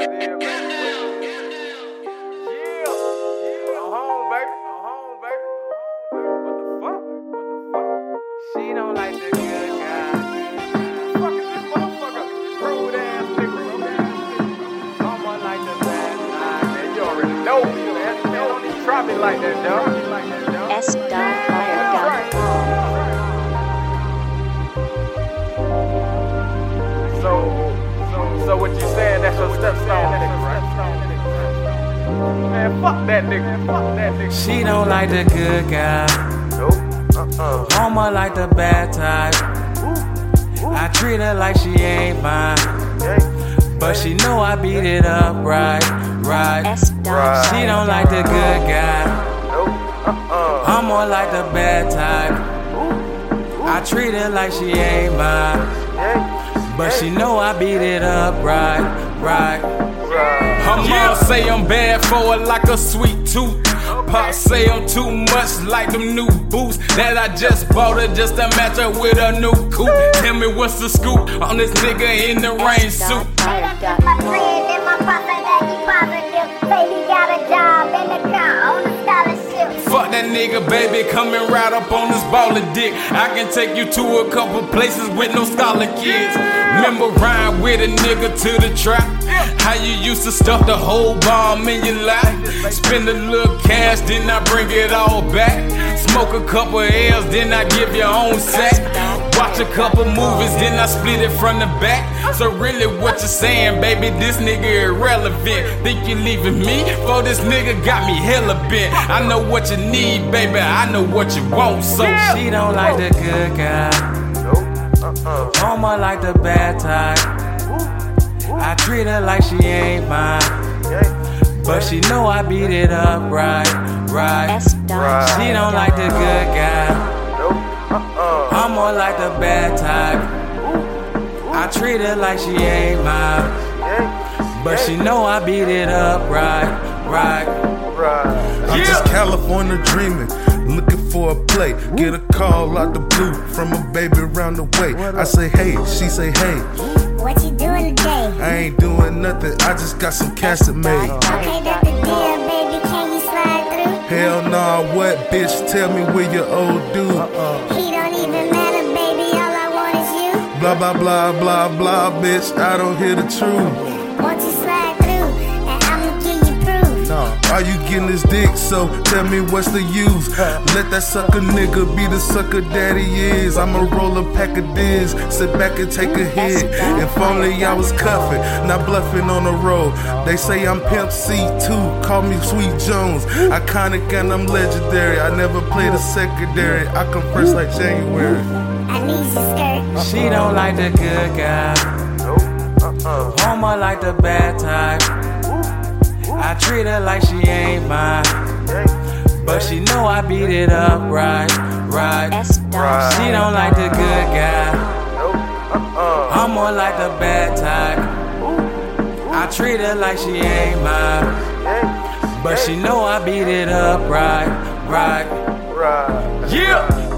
it is, baby. Yeah. I'm home, baby. What the fuck? She don't like the good guy. Fuck is this motherfucker? Rude ass nigga. Someone like the bad guy. Man, you already know me, man. You don't even try me like that, dog. S.Fire.com. So what you saying? That's your stepstone nigga, right? Man, fuck that nigga. She don't like the good guy. Nope. Mama like the bad type. I treat her like she ain't mine, but she know I beat it up right. She don't like the good guy. I'm more like the bad type. I treat her like she ain't mine, but she know I beat it up right. Her mom say I'm bad for her like a sweet tooth. Pop say I'm too much like them new boots that I just bought her just to match her with a new coupe. Tell me what's the scoop on this nigga in the rain suit. My friend and my papa that he positive. Say he got a job in the car on a scholarship. Fuck that nigga, baby, coming right up on this baller dick. I can take you to a couple places with no scholar kids. Remember ride with a nigga to the trap? How you used to stuff the whole bomb in your lap? Spend a little cash, then I bring it all back. Smoke a couple L's, then I give your own sack. Watch a couple movies, then I split it from the back. So really what you saying, baby, this nigga irrelevant. Think you leaving me? For this nigga got me hella bent. I know what you need, baby, I know what you want. So she don't like the good guy. Mama like the bad type. I treat her like she ain't mine, but she know I beat it up right. She don't like the good guy. I'm more like the bad type. I treat her like she ain't mine, but she know I beat it up right. I'm just California dreaming, looking for a play. Get a call out the blue from a baby round the way. I say hey, she say hey. What you doing today? I ain't doing nothing, I just got some cash to make. Okay, that's the deal, baby. Can you slide through? Hell nah, what bitch? Tell me where your old dude. He don't even matter, baby. All I want is you. Blah blah blah blah blah, bitch. I don't hear the truth. Won't you slide through? And I'ma give you proof. Are you getting this dick? So tell me what's the use? Let that sucker nigga be the sucker daddy is. I'ma roll a pack of diz, sit back and take a hit. If only I was cuffing, not bluffing on the road. They say I'm Pimp C2, call me Sweet Jones. Iconic and I'm legendary. I never played a secondary. I come first like January. I need your skirt. She don't like the good guy. Mama like the bad type. I treat her like she ain't mine, but she know I beat it up right. She don't like the good guy. I'm more like the bad type. I treat her like she ain't mine, but she know I beat it up right. Yeah.